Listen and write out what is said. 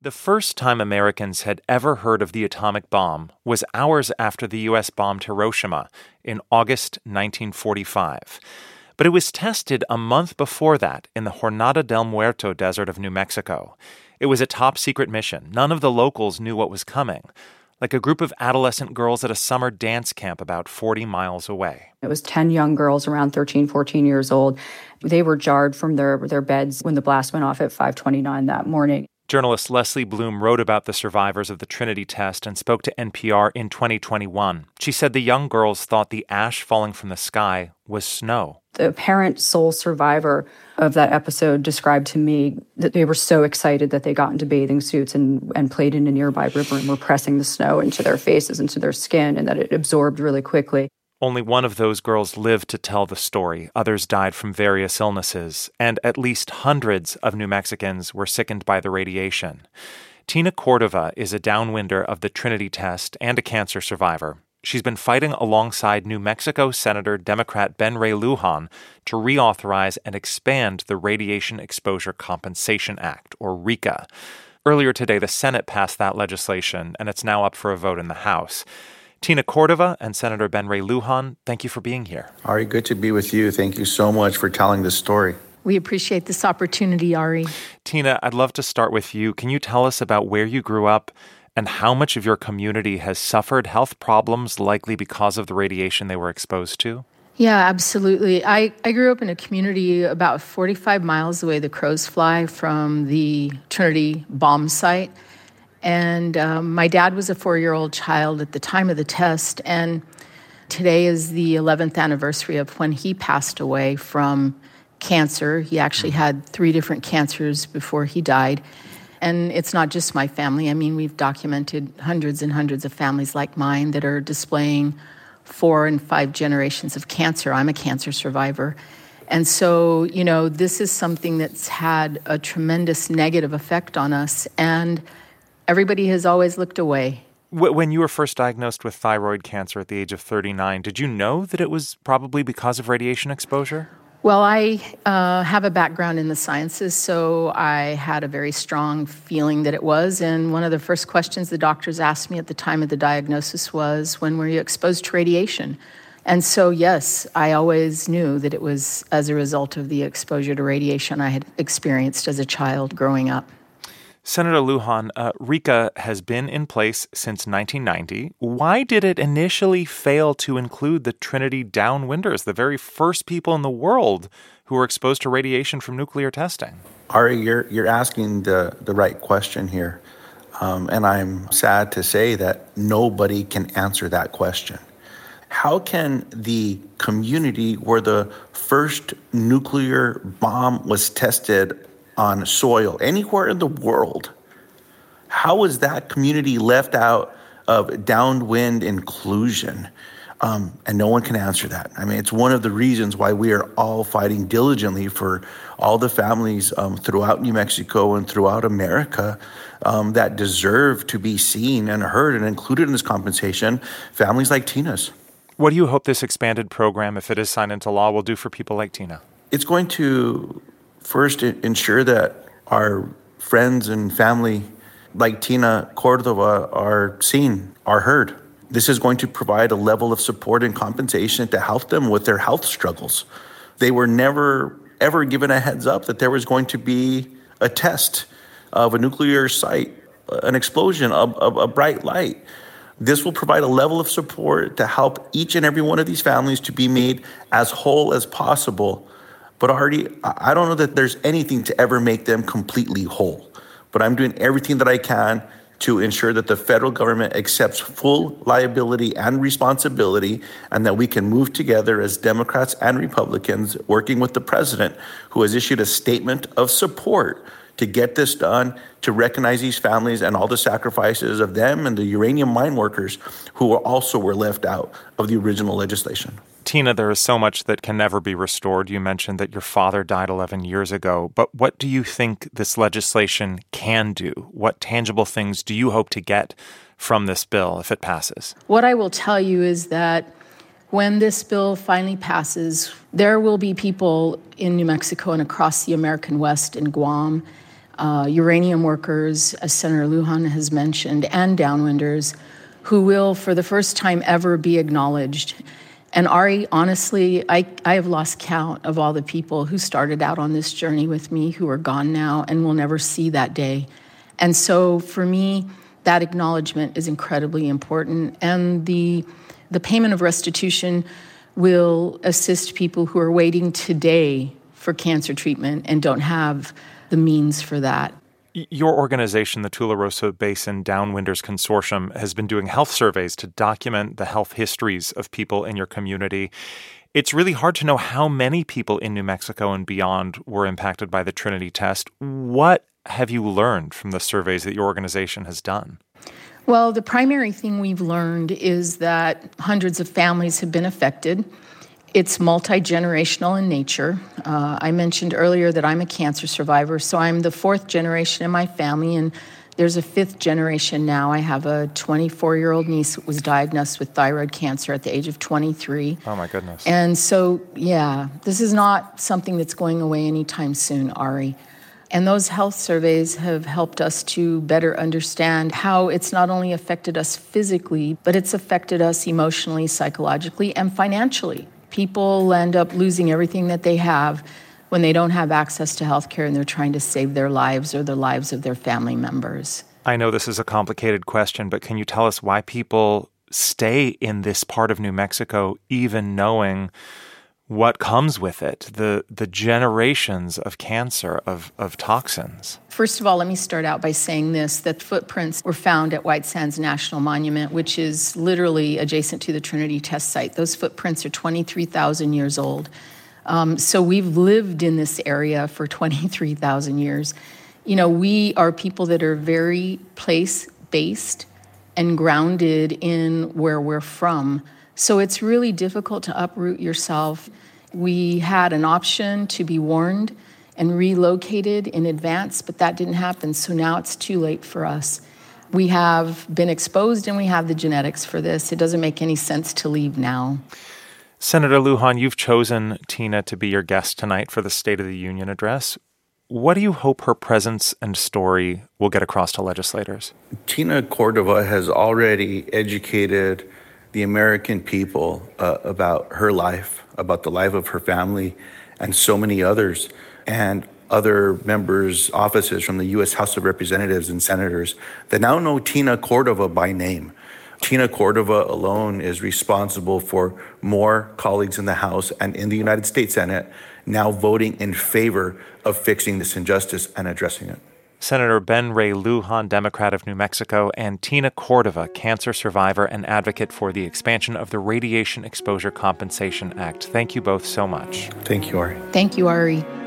The first time Americans had ever heard of the atomic bomb was hours after the U.S. bombed Hiroshima in August 1945. But it was tested a month before that in the Jornada del Muerto desert of New Mexico. It was a top-secret mission. None of the locals knew what was coming. Like a group of adolescent girls at a summer dance camp about 40 miles away. It was 10 young girls around 13, 14 years old. They were jarred from their beds when the blast went off at 5:29 that morning. Journalist Leslie Bloom wrote about the survivors of the Trinity test and spoke to NPR in 2021. She said the young girls thought the ash falling from the sky was snow. The parent sole survivor of that episode described to me that they were so excited that they got into bathing suits and played in a nearby river and were pressing the snow into their faces, into their skin, and that it absorbed really quickly. Only one of those girls lived to tell the story. Others died from various illnesses, and at least hundreds of New Mexicans were sickened by the radiation. Tina Cordova is a downwinder of the Trinity test and a cancer survivor. She's been fighting alongside New Mexico Senator Democrat Ben Ray Lujan to reauthorize and expand the Radiation Exposure Compensation Act, or RECA. Earlier today, the Senate passed that legislation, and it's now up for a vote in the House. Tina Cordova and Senator Ben Ray Lujan, thank you for being here. Ari, good to be with you. Thank you so much for telling this story. We appreciate this opportunity, Ari. Tina, I'd love to start with you. Can you tell us about where you grew up and how much of your community has suffered health problems likely because of the radiation they were exposed to? Yeah, absolutely. I grew up in a community about 45 miles away, the crows fly, from the Trinity bomb site. And my dad was a 4-year-old child at the time of the test, and today is the 11th anniversary of when he passed away from cancer. He actually had 3 different cancers before he died. And it's not just my family. I mean, we've documented hundreds and hundreds of families like mine that are displaying 4 and 5 generations of cancer. I'm a cancer survivor. And so, this is something that's had a tremendous negative effect on us, and everybody has always looked away. When you were first diagnosed with thyroid cancer at the age of 39, did you know that it was probably because of radiation exposure? Well, I have a background in the sciences, so I had a very strong feeling that it was. And one of the first questions the doctors asked me at the time of the diagnosis was, when were you exposed to radiation? And so, yes, I always knew that it was as a result of the exposure to radiation I had experienced as a child growing up. Senator Lujan, RECA has been in place since 1990. Why did it initially fail to include the Trinity downwinders, the very first people in the world who were exposed to radiation from nuclear testing? Ari, you're asking the right question here. And I'm sad to say that nobody can answer that question. How can the community where the first nuclear bomb was tested on soil anywhere in the world, how is that community left out of downwind inclusion? And no one can answer that. I mean, it's one of the reasons why we are all fighting diligently for all the families throughout New Mexico and throughout America that deserve to be seen and heard and included in this compensation, families like Tina's. What do you hope this expanded program, if it is signed into law, will do for people like Tina? It's going to first ensure that our friends and family like Tina Cordova are seen, are heard. This is going to provide a level of support and compensation to help them with their health struggles. They were never, ever given a heads up that there was going to be a test of a nuclear site, an explosion, a bright light. This will provide a level of support to help each and every one of these families to be made as whole as possible. But Artie, I don't know that there's anything to ever make them completely whole. But I'm doing everything that I can to ensure that the federal government accepts full liability and responsibility, and that we can move together as Democrats and Republicans, working with the president, who has issued a statement of support to get this done, to recognize these families and all the sacrifices of them and the uranium mine workers who also were left out of the original legislation. Tina, there is so much that can never be restored. You mentioned that your father died 11 years ago, but what do you think this legislation can do? What tangible things do you hope to get from this bill if it passes? What I will tell you is that when this bill finally passes, there will be people in New Mexico and across the American West and Guam uranium workers, as Senator Lujan has mentioned, and downwinders, who will, for the first time ever, be acknowledged. And Ari, honestly, I have lost count of all the people who started out on this journey with me, who are gone now and will never see that day. And so for me, that acknowledgement is incredibly important. And the payment of restitution will assist people who are waiting today for cancer treatment and don't have the means for that. Your organization, the Tularosa Basin Downwinders Consortium, has been doing health surveys to document the health histories of people in your community. It's really hard to know how many people in New Mexico and beyond were impacted by the Trinity test. What have you learned from the surveys that your organization has done? Well, the primary thing we've learned is that hundreds of families have been affected. It's multi-generational in nature. I mentioned earlier that I'm a cancer survivor, so I'm the fourth generation in my family, and there's a fifth generation now. I have a 24-year-old niece that was diagnosed with thyroid cancer at the age of 23. Oh, my goodness. And so, yeah, this is not something that's going away anytime soon, Ari. And those health surveys have helped us to better understand how it's not only affected us physically, but it's affected us emotionally, psychologically, and financially. People end up losing everything that they have when they don't have access to health care and they're trying to save their lives or the lives of their family members. I know this is a complicated question, but can you tell us why people stay in this part of New Mexico even knowing what comes with it, the generations of cancer, of toxins? First of all, let me start out by saying this, that footprints were found at White Sands National Monument, which is literally adjacent to the Trinity test site. Those footprints are 23,000 years old. So we've lived in this area for 23,000 years. You know, we are people that are very place-based and grounded in where we're from. So it's really difficult to uproot yourself. We had an option to be warned and relocated in advance, but that didn't happen. So now it's too late for us. We have been exposed and we have the genetics for this. It doesn't make any sense to leave now. Senator Lujan, you've chosen Tina to be your guest tonight for the State of the Union address. What do you hope her presence and story will get across to legislators? Tina Cordova has already educated the American people about her life, about the life of her family, and so many others, and other members' offices from the U.S. House of Representatives and senators that now know Tina Cordova by name. Tina Cordova alone is responsible for more colleagues in the House and in the United States Senate now voting in favor of fixing this injustice and addressing it. Senator Ben Ray Lujan, Democrat of New Mexico, and Tina Cordova, cancer survivor and advocate for the expansion of the Radiation Exposure Compensation Act. Thank you both so much. Thank you, Ari. Thank you, Ari.